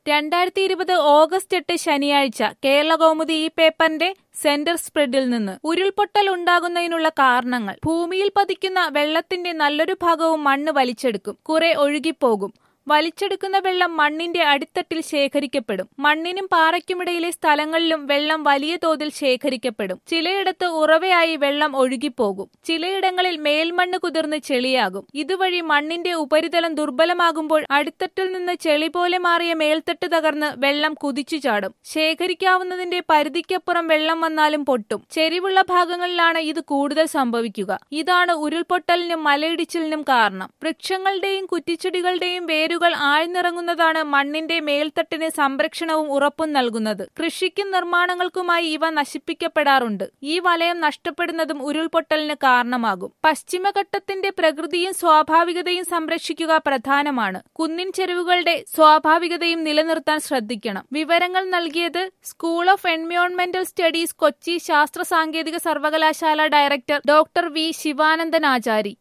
2020 August 8 ശനിയാഴ്ച കേരളകൗമുദി ഈ പേപ്പറിന്റെ സെന്റർ സ്പ്രെഡിൽ നിന്ന് ഉരുൾപൊട്ടൽ ഉണ്ടാകുന്നതിനുള്ള കാരണങ്ങൾ. ഭൂമിയിൽ പതിക്കുന്ന വെള്ളത്തിന്റെ നല്ലൊരു ഭാഗവും മണ്ണ് വലിച്ചെടുക്കും. കുറെ ഒഴുകിപ്പോകും. വലിച്ചെടുക്കുന്ന വെള്ളം മണ്ണിന്റെ അടിത്തട്ടിൽ ശേഖരിക്കപ്പെടും. മണ്ണിനും പാറയ്ക്കുമിടയിലെ സ്ഥലങ്ങളിലും വെള്ളം വലിയ തോതിൽ ശേഖരിക്കപ്പെടും. ചിലയിടത്ത് ഉറവയായി വെള്ളം ഒഴുകിപ്പോകും. ചിലയിടങ്ങളിൽ മേൽമണ്ണ് കുതിർന്ന് ചെളിയാകും. ഇതുവഴി മണ്ണിന്റെ ഉപരിതലം ദുർബലമാകുമ്പോൾ അടിത്തട്ടിൽ നിന്ന് ചെളി പോലെ മാറിയ മേൽത്തട്ട് തകർന്ന് വെള്ളം കുതിച്ചു ചാടും. ശേഖരിക്കാവുന്നതിന്റെ പരിധിക്കപ്പുറം വെള്ളം വന്നാലും പൊട്ടും. ചെരിവുള്ള ഭാഗങ്ങളിലാണ് ഇത് കൂടുതൽ സംഭവിക്കുക. ഇതാണ് ഉരുൾപൊട്ടലിനും മലയിടിച്ചിലിനും കാരണം. വൃക്ഷങ്ങളുടെയും കുറ്റിച്ചെടികളുടെയും വേരുകൾ ആഴ്ന്നിറങ്ങുന്നതാണ് മണ്ണിന്റെ മേൽത്തട്ടിന് സംരക്ഷണവും ഉറപ്പും നൽകുന്നത്. കൃഷിക്കും നിർമ്മാണങ്ങൾക്കുമായി ഇവ നശിപ്പിക്കപ്പെടാറുണ്ട്. ഈ വലയം നഷ്ടപ്പെടുന്നതും ഉരുൾപൊട്ടലിന് കാരണമാകും. പശ്ചിമഘട്ടത്തിന്റെ പ്രകൃതിയും സ്വാഭാവികതയും സംരക്ഷിക്കുക പ്രധാനമാണ്. കുന്നിൻ ചെരുവുകളുടെ സ്വാഭാവികതയും നിലനിർത്താൻ ശ്രദ്ധിക്കണം. വിവരങ്ങൾ നൽകിയത് സ്കൂൾ ഓഫ് എൻവയോൺമെന്റൽ സ്റ്റഡീസ്, കൊച്ചി ശാസ്ത്ര സാങ്കേതിക സർവകലാശാല ഡയറക്ടർ ഡോക്ടർ വി ശിവാനന്ദൻ ആചാരി.